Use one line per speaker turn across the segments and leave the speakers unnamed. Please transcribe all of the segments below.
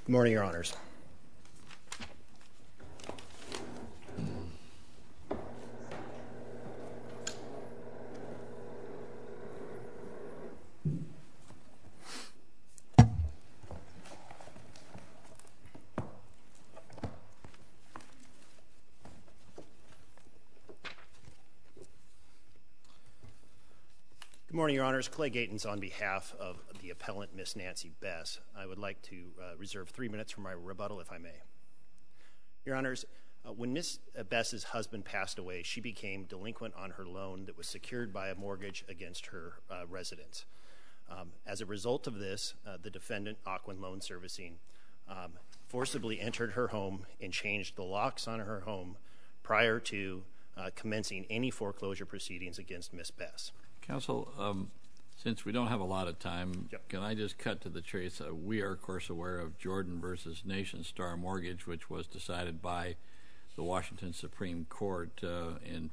Good morning, Your Honors. Good morning, Your Honors. Clay Gatens on behalf of the appellant, Miss Nancy Bess. I would like to reserve 3 minutes for my rebuttal, if I may. Your Honors, when Miss Bess's husband passed away, she became delinquent on her loan that was secured by a mortgage against her residence. As a result of this, the defendant, Ocwen Loan Servicing, forcibly entered her home and changed the locks on her home prior to commencing any foreclosure proceedings against Miss Bess.
Counsel, since we don't have a lot of time, Can I just cut to the chase? We are, of course, aware of Jordan versus Nation Star Mortgage, which was decided by the Washington Supreme Court in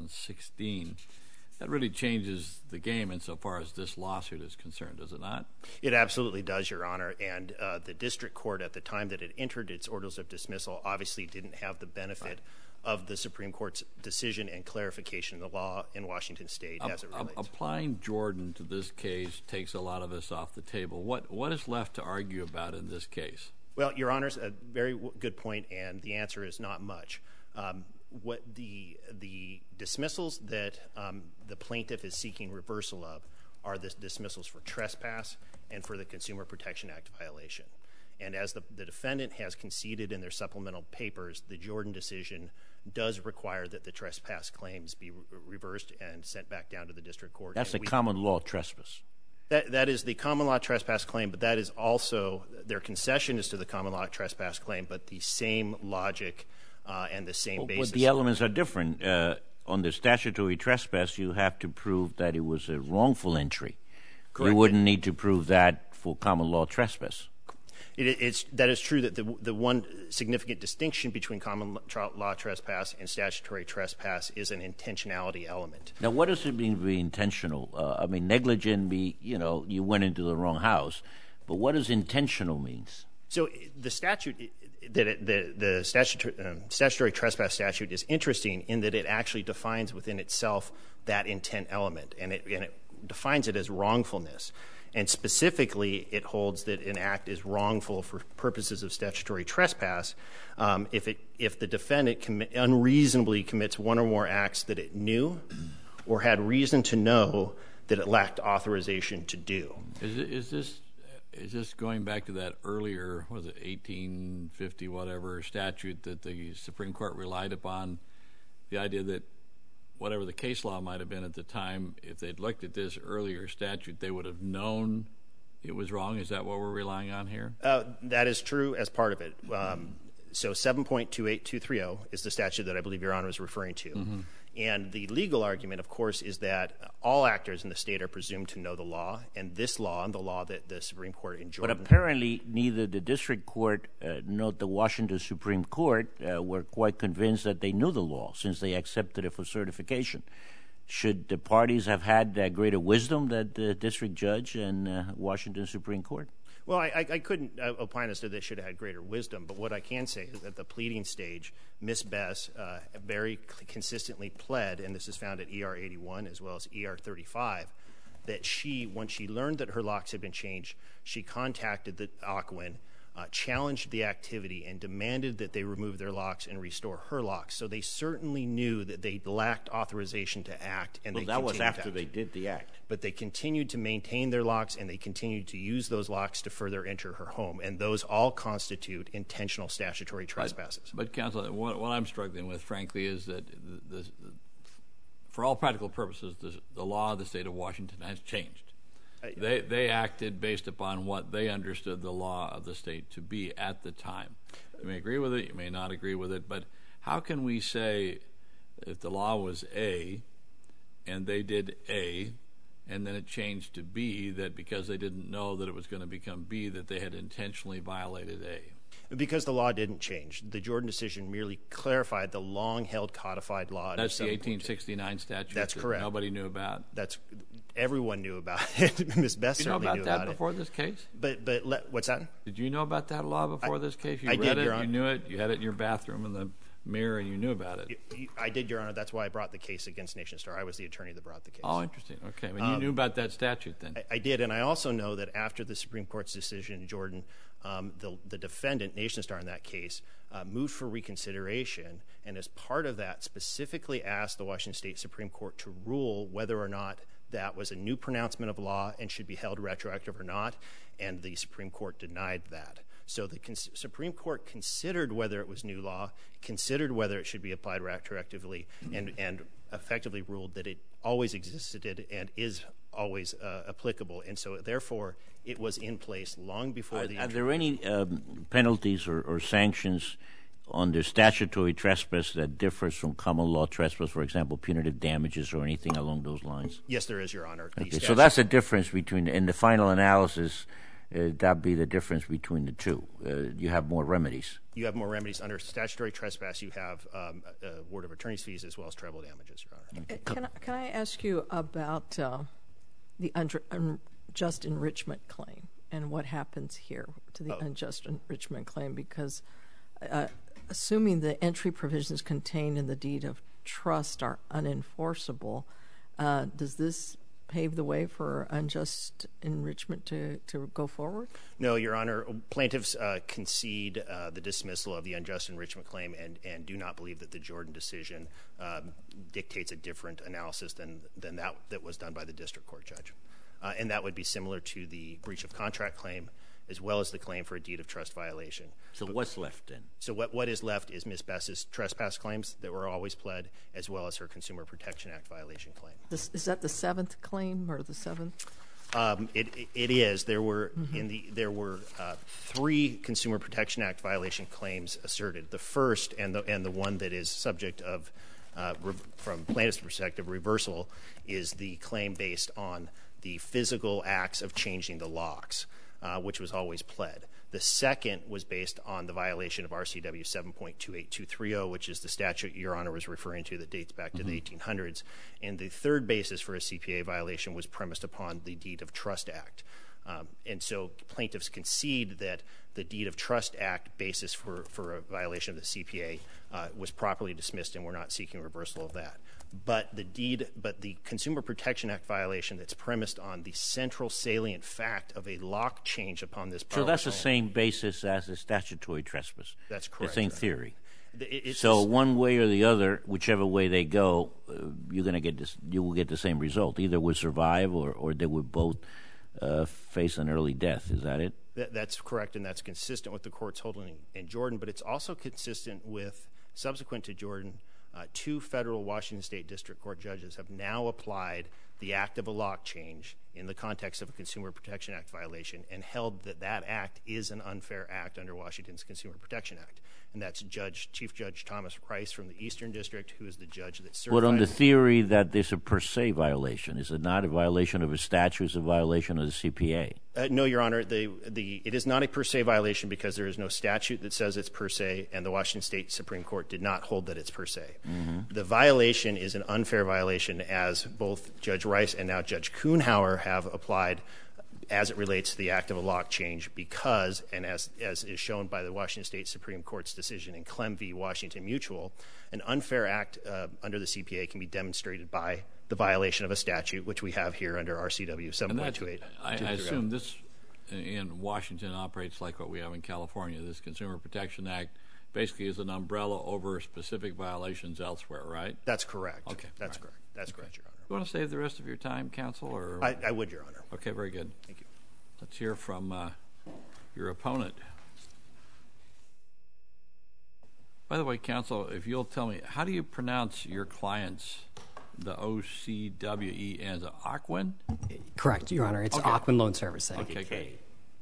2016. That really changes the game insofar as this lawsuit is concerned, does it not?
It absolutely does, Your Honor. And the district court at the time that it entered its orders of dismissal obviously didn't have the benefit of the Supreme Court's decision and clarification of the law in Washington State as it relates.
Applying Jordan to this case takes a lot of us off the table. What is left to argue about in this case?
Well, Your Honors, a very good point, and the answer is not much. What the dismissals that the plaintiff is seeking reversal of are the dismissals for trespass and for the Consumer Protection Act violation. And as the defendant has conceded in their supplemental papers, the Jordan decision does require that the trespass claims be reversed and sent back down to the district court.
That's a common law trespass.
That is the common law trespass claim, but that is also their concession is to the common law trespass claim, but the same logic and the same basis.
But the elements are different. On the statutory trespass, you have to prove that it was a wrongful entry. Correct. You wouldn't need to prove that for common law trespass.
That is true that the one significant distinction between common law trespass and statutory trespass is an intentionality element.
Now, what does it mean to be intentional? I mean, negligent, you went into the wrong house. But what does intentional mean?
So the statute, the statutory trespass statute is interesting in that it actually defines within itself that intent element, and it defines it as wrongfulness. And specifically, it holds that an act is wrongful for purposes of statutory trespass if the defendant unreasonably commits one or more acts that it knew or had reason to know that it lacked authorization to do.
Is this going back to that earlier, 1850 whatever statute that the Supreme Court relied upon, the idea that whatever the case law might have been at the time, if they'd looked at this earlier statute, they would have known it was wrong? Is that what we're relying on here?
That is true as part of it. So 7.28230 is the statute that I believe Your Honor is referring to. Mm-hmm. And the legal argument, of course, is that all actors in the state are presumed to know the law, and this law and the law that the Supreme Court in Jordan.
But apparently neither the district court nor the Washington Supreme Court were quite convinced that they knew the law since they accepted it for certification. Should the parties have had greater wisdom than the district judge and Washington Supreme Court?
Well, I couldn't opine as to they should have had greater wisdom, but what I can say is at the pleading stage, Ms. Bess very consistently pled, and this is found at ER 81 as well as ER 35, that once she learned that her locks had been changed, she contacted the Ocwen, challenged the activity, and demanded that they remove their locks and restore her locks. So they certainly knew that they lacked authorization to act, and
that was after they did the act.
But they continued to maintain their locks, and they continued to use those locks to further enter her home, and those all constitute intentional statutory trespasses.
But counsel, what I'm struggling with, frankly, is that for all practical purposes, the law of the state of Washington has changed. They acted based upon what they understood the law of the state to be at the time. You may agree with it, you may not agree with it, but how can we say if the law was A and they did A and then it changed to B, that because they didn't know that it was going to become B, that they had intentionally violated A?
Because the law didn't change. The Jordan decision merely clarified the long-held codified law.
That's the 1869 statute.
That's correct.
Nobody knew about.
everyone knew about it. Ms. Best certainly knew about it.
Did you know about that before this case?
What's that?
Did you know about that law before this case? You
I
read
did,
it,
Your Honor.
you knew it, you had it in your bathroom in the mirror, and you knew about it.
I did, Your Honor. That's why I brought the case against Nation Star. I was the attorney that brought the case.
Oh, interesting. Okay. You knew about that statute then.
I did, and I also know that after the Supreme Court's decision in Jordan, the defendant, Nation Star in that case, moved for reconsideration, and as part of that specifically asked the Washington State Supreme Court to rule whether or not that was a new pronouncement of law and should be held retroactive or not, and the Supreme Court denied that. So the Supreme Court considered whether it was new law, considered whether it should be applied retroactively, and effectively ruled that it always existed and is always applicable. And so, therefore, it was in place long before the...
Are there any penalties or sanctions under statutory trespass that differs from common law trespass, for example, punitive damages or anything along those lines?
Yes, there is, Your Honor.
Okay, so that's the difference between, in the final analysis, that'd be the difference between the two. You have more remedies.
You have more remedies. Under statutory trespass, you have award of attorney's fees as well as treble damages, Your Honor.
Can I ask you about the unjust enrichment claim and what happens here to the unjust enrichment claim? Because assuming the entry provisions contained in the deed of trust are unenforceable, does this pave the way for unjust enrichment to go forward?
No, Your Honor. Plaintiffs concede the dismissal of the unjust enrichment claim and do not believe that the Jordan decision dictates a different analysis than that was done by the district court judge. And that would be similar to the breach of contract claim as well as the claim for a deed of trust violation.
So what's left then?
So what is left is Ms. Bess's trespass claims that were always pled, as well as her Consumer Protection Act violation claim.
Is that the seventh claim or the seventh?
It is. There were three Consumer Protection Act violation claims asserted. The first and the one that is subject of, from plaintiff's perspective, reversal, is the claim based on the physical acts of changing the locks, which was always pled. The second was based on the violation of RCW 7.28230, which is the statute Your Honor was referring to that dates back to the 1800s. And the third basis for a CPA violation was premised upon the Deed of Trust Act. And so plaintiffs concede that the Deed of Trust Act basis for a violation of the CPA was properly dismissed, and we're not seeking reversal of that. But the Consumer Protection Act violation that's premised on the central salient fact of a lock change upon this power.
So that's the same basis as the statutory trespass.
That's correct.
The same theory. So one way or the other, whichever way they go, you will get the same result. Either would survive or they would both face an early death. Is that it?
That's correct, and that's consistent with the court's holding in Jordan. But it's also consistent with, subsequent to Jordan, two federal Washington State District Court judges have now applied the act of a lock change in the context of a Consumer Protection Act violation and held that that act is an unfair act under Washington's Consumer Protection Act. And that's Chief Judge Thomas Rice from the Eastern District, who is the judge that certified.
But on the theory that there's a per se violation, is it not a violation of a statute, it's a violation of the CPA?
No, Your Honor. It is not a per se violation because there is no statute that says it's per se, and the Washington State Supreme Court did not hold that it's per se. The violation is an unfair violation, as both Judge Rice and now Judge Kuhnhauer have applied as it relates to the act of a lock change because, and as is shown by the Washington State Supreme Court's decision in Clem v. Washington Mutual, an unfair act under the CPA can be demonstrated by the violation of a statute, which we have here under RCW 7.28.
I assume this in Washington operates like what we have in California. This Consumer Protection Act basically is an umbrella over specific violations elsewhere, right?
That's correct.
Okay.
That's correct. That's correct, Your Honor.
You want to save the rest of your time, counsel? Or
I would, Your Honor.
Okay, very good.
Thank you.
Let's hear from your opponent. By the way, counsel, if you'll tell me, how do you pronounce your client's, the OCWE, as Ocwen?
Correct, Your Honor. It's okay. Ocwen Loan Servicing.
Okay, great.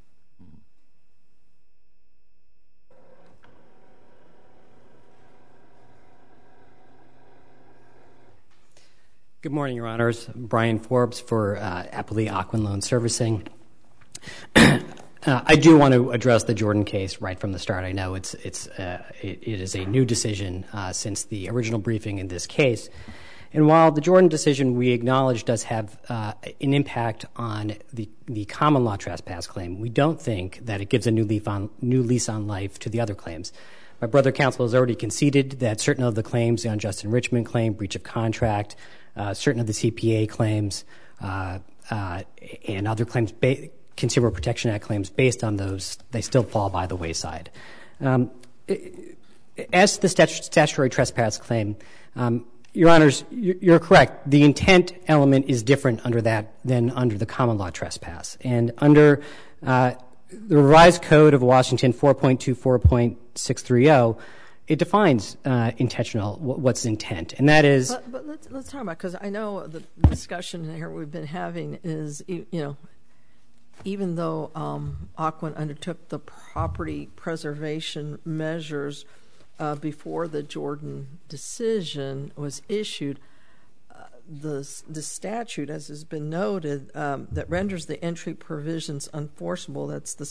Good morning, Your Honors. Brian Forbes for Applee Ocwen Loan Servicing. I do want to address the Jordan case right from the start. I know it is a new decision since the original briefing in this case. And while the Jordan decision, we acknowledge, does have an impact on the common law trespass claim, we don't think that it gives a new lease on life to the other claims. My brother counsel has already conceded that certain of the claims, the unjust enrichment claim, breach of contract, certain of the CPA claims, and other claims, Consumer Protection Act claims, based on those, they still fall by the wayside. As to the statutory trespass claim, Your Honors, you're correct. The intent element is different under that than under the common law trespass. And under the revised code of Washington 4.24.630, it defines intentional, what's intent, and that is.
But let's talk about, because I know the discussion here we've been having is, even though Ocwen undertook the property preservation measures before the Jordan decision was issued, the statute, as has been noted, that renders the entry provisions enforceable, that's the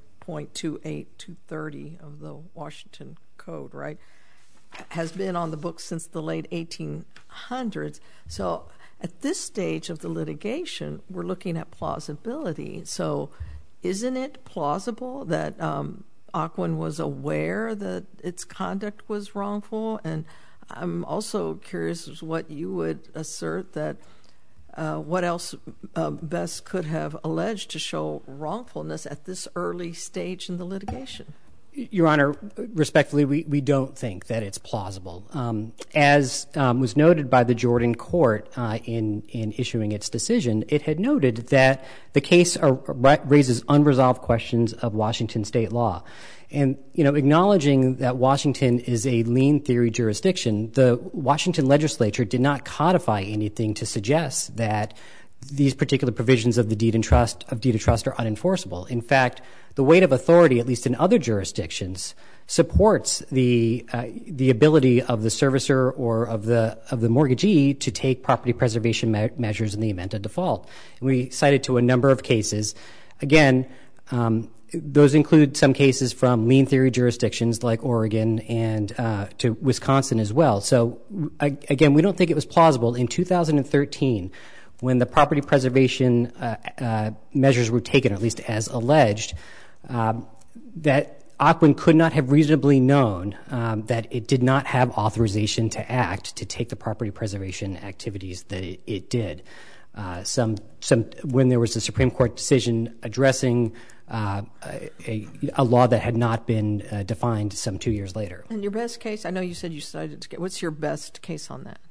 7.28230 of the Washington Code, right, has been on the books since the late 1800s. So at this stage of the litigation, we're looking at plausibility. So isn't it plausible that Ocwen was aware that its conduct was wrongful? And I'm also curious what you would assert that what else Bess could have alleged to show wrongfulness at this early stage in the litigation.
Your Honor, respectfully, we don't think that it's plausible. As was noted by the Jordan court in issuing its decision, it had noted that the case raises unresolved questions of Washington state law. And, acknowledging that Washington is a lien theory jurisdiction, the Washington legislature did not codify anything to suggest that these particular provisions of the deed of trust are unenforceable. In fact, the weight of authority, at least in other jurisdictions, supports the ability of the servicer or of the mortgagee to take property preservation measures in the event of default. And we cited to a number of cases. Again, those include some cases from lien theory jurisdictions like Oregon and to Wisconsin as well. So, again, we don't think it was plausible in 2013 when the property preservation measures were taken, or at least as alleged, that Ocwen could not have reasonably known that it did not have authorization to act to take the property preservation activities that it did. When there was a Supreme Court decision addressing a law that had not been defined some 2 years later. And
your best case, I know you said you cited, what's your best case on that?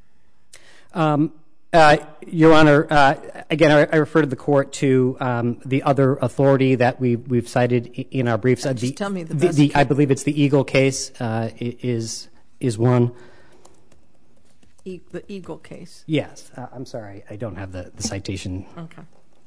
Your Honor, again, I refer to the court to the other authority that we've cited in our briefs.
Just tell me the best case.
I believe it's the Eagle case is one.
The Eagle case?
Yes. I'm sorry. I don't have the citation.
Okay.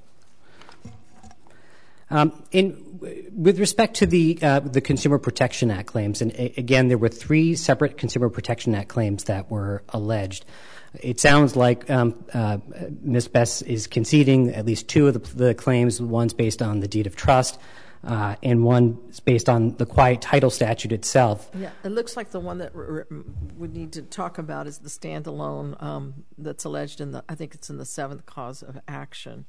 With respect to the Consumer Protection Act claims, and again, there were 3 separate Consumer Protection Act claims that were alleged. It sounds like Ms. Bess is conceding at least 2 of the claims. One's based on the deed of trust, and one is based on the quiet title statute itself.
Yeah, it looks like the one that we need to talk about is the standalone that's alleged I think it's in the 7th cause of action.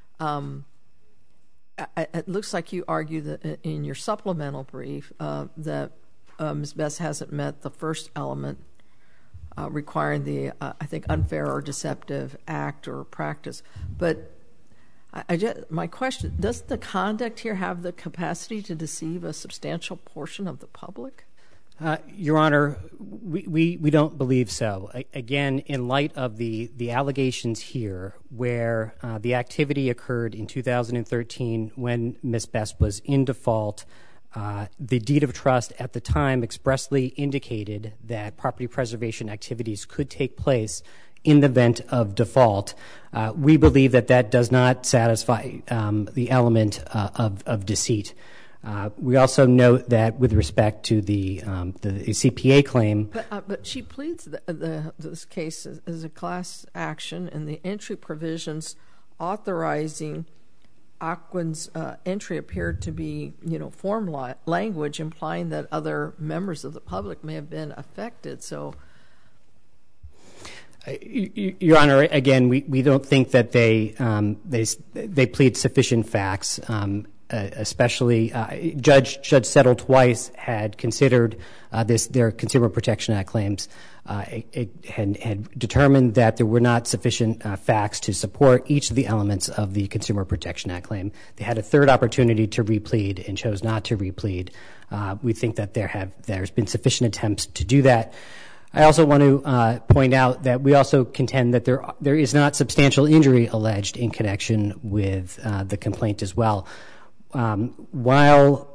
It looks like you argue that in your supplemental brief that Ms. Bess hasn't met the first element requiring the, I think, unfair or deceptive act or practice. But my question, does the conduct here have the capacity to deceive a substantial portion of the public?
Your Honor, we don't believe so. Again, in light of the allegations here where the activity occurred in 2013 when Ms. Bess was in default, the deed of trust at the time expressly indicated that property preservation activities could take place in the event of default. We believe that does not satisfy the element of deceit. We also note that with respect to the CPA claim.
But she pleads this case as a class action, and the entry provisions authorizing Ocwen's entry appeared to be, form language implying that other members of the public may have been affected. So,
Your Honor, again, we don't think that they plead sufficient facts. Especially, Judge Settle twice had considered their Consumer Protection Act claims. It had determined that there were not sufficient facts to support each of the elements of the Consumer Protection Act claim. They had a third opportunity to replead and chose not to replead. We think that there's been sufficient attempts to do that. I also want to point out that we also contend that there is not substantial injury alleged in connection with the complaint as well. While,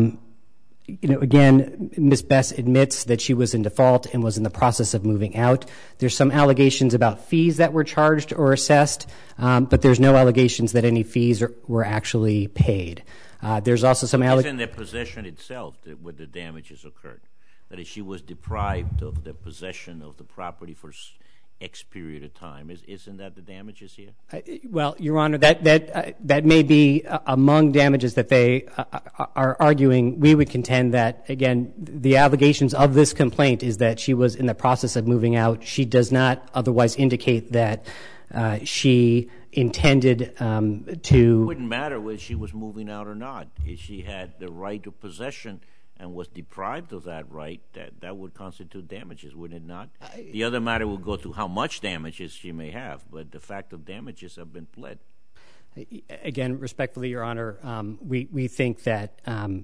again, Ms. Bess admits that she was in default and was in the process of moving out, there's some allegations about fees that were charged or assessed, but there's no allegations that any fees were actually paid. There's also some allegations.
It's in the possession itself where the damages occurred. That is, she was deprived of the possession of the property for X period of time. Isn't that the damages here?
Well, Your Honor, that may be among damages that they are arguing. We would contend that, again, the allegations of this complaint is that she was in the process of moving out. She does not otherwise indicate that she intended to.
It wouldn't matter whether she was moving out or not. If she had the right of possession and was deprived of that right, that would constitute damages, wouldn't it not? The other matter would go to how much damages she may have, but the fact of damages have been pled.
Again, respectfully, Your Honor, we think that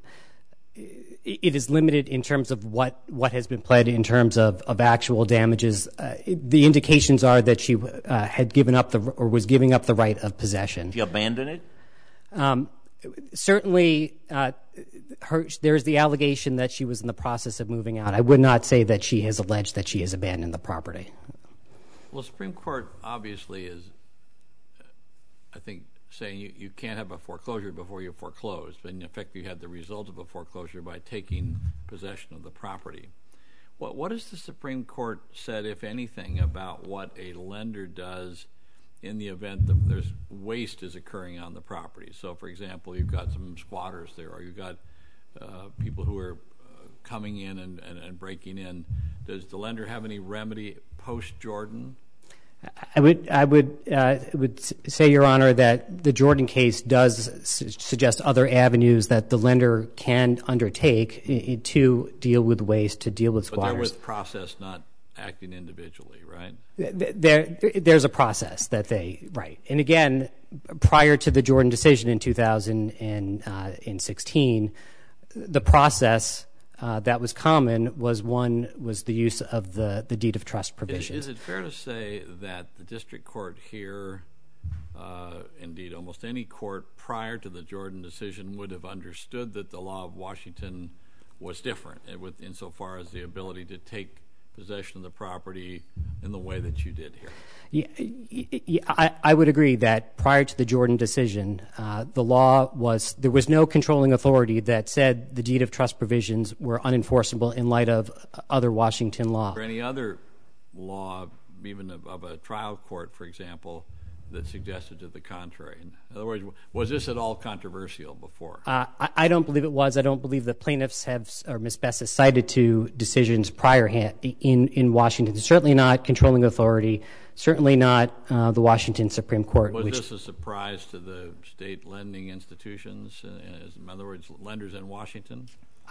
it is limited in terms of what has been pled in terms of actual damages. The indications are that she had given up or was giving up the right of possession.
Did she abandon it?
Certainly, there's the allegation that she was in the process of moving out. I would not say that she has alleged that she has abandoned the property.
Well, the Supreme Court obviously is, I think, saying you can't have a foreclosure before you foreclose, but in effect you had the result of a foreclosure by taking possession of the property. What has the Supreme Court said, if anything, about what a lender does in the event that there's waste is occurring on the property? So, for example, you've got some squatters there, or you've got people who are coming in and breaking in. Does the lender have any remedy post-Jordan?
I would say, Your Honor, that the Jordan case does suggest other avenues that the lender can undertake to deal with waste, to deal with squatters.
But they're with process, not acting individually, right?
There's a process that right. And again, prior to the Jordan decision in 2016, the process that was common was the use of the deed of trust provisions.
Is it fair to say that the district court here, indeed almost any court prior to the Jordan decision, would have understood that the law of Washington was different insofar as the ability to take possession of the property in the way that you did here?
I would agree that prior to the Jordan decision, the law there was no controlling authority that said the deed of trust provisions were unenforceable in light of other Washington law.
Or any other law, even of a trial court, for example, that suggested to the contrary? In other words, was this at all controversial before?
I don't believe it was. I don't believe the plaintiffs or Ms. Bess has cited to decisions prior in Washington. Certainly not controlling authority. Certainly not the Washington Supreme Court.
Was this a surprise to the state lending institutions? In other words, lenders in Washington?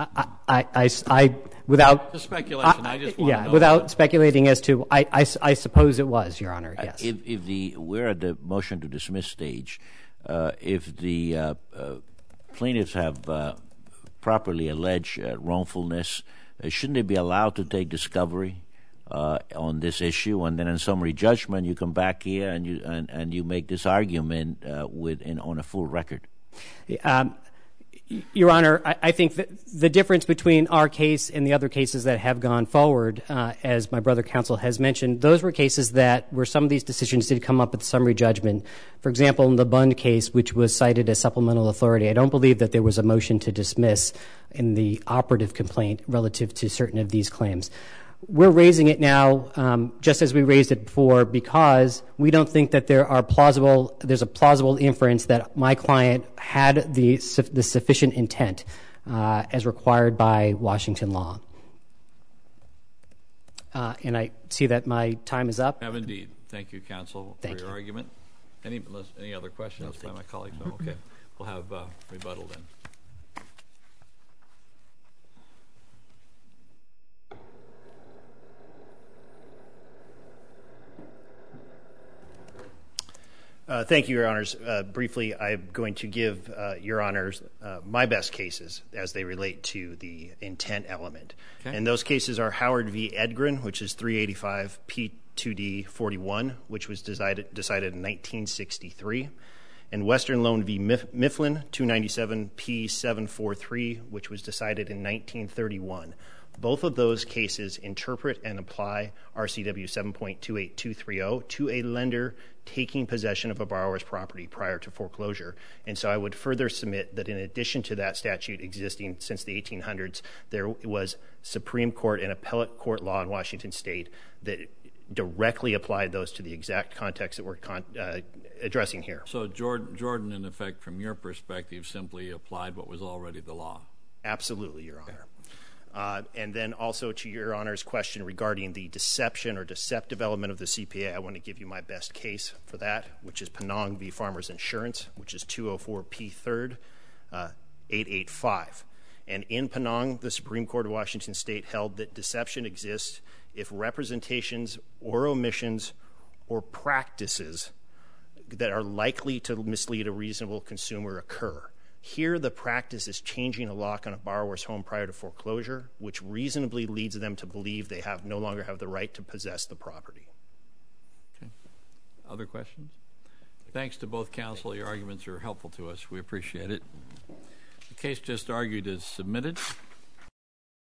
Without
speculation, I just want to know.
Without speculating as to, I suppose it was, Your Honor. Yes.
We're at the motion to dismiss stage. If the plaintiffs have properly alleged wrongfulness, shouldn't they be allowed to take discovery on this issue, and then in summary judgment you come back here and you make this argument on a full record?
Your Honor, I think that the difference between our case and the other cases that have gone forward, as my brother counsel has mentioned, those were cases where some of these decisions did come up at the summary judgment. For example, in the Bund case, which was cited as supplemental authority, I don't believe that there was a motion to dismiss in the operative complaint relative to certain of these claims. We're raising it now just as we raised it before because we don't think that there's a plausible inference that my client had the sufficient intent as required by Washington law. And I see that my time is up.
Have indeed. Thank you, counsel, for your argument. Any other questions by my colleagues? No? Okay. We'll have rebuttal then.
Thank you, Your Honors. Briefly, I'm going to give Your Honors my best cases as they relate to the intent element. Okay. And those cases are Howard v. Edgren, which is 385 P2D 41, which was decided in 1963, and Western Loan v. Mifflin, 297 P743, which was decided in 1931. Both of those cases interpret and apply RCW 7.28230 to a lender taking possession of a borrower's property prior to foreclosure. And so I would further submit that in addition to that statute existing since the 1800s, there was Supreme Court and appellate court law in Washington State that directly applied those to the exact context that we're addressing here.
So Jordan, in effect, from your perspective, simply applied what was already the law?
Absolutely, Your Honor. And then also to Your Honor's question regarding the deception or deceptive element of the CPA, I want to give you my best case for that, which is Penang v. Farmers Insurance, which is 204 P3rd 885. And in Penang, the Supreme Court of Washington State held that deception exists if representations or omissions or practices that are likely to mislead a reasonable consumer occur. Here, the practice is changing a lock on a borrower's home prior to foreclosure, which reasonably leads them to believe they no longer have the right to possess the property.
Okay. Other questions? Thanks to both counsel. Your arguments are helpful to us. We appreciate it. The case just argued is submitted.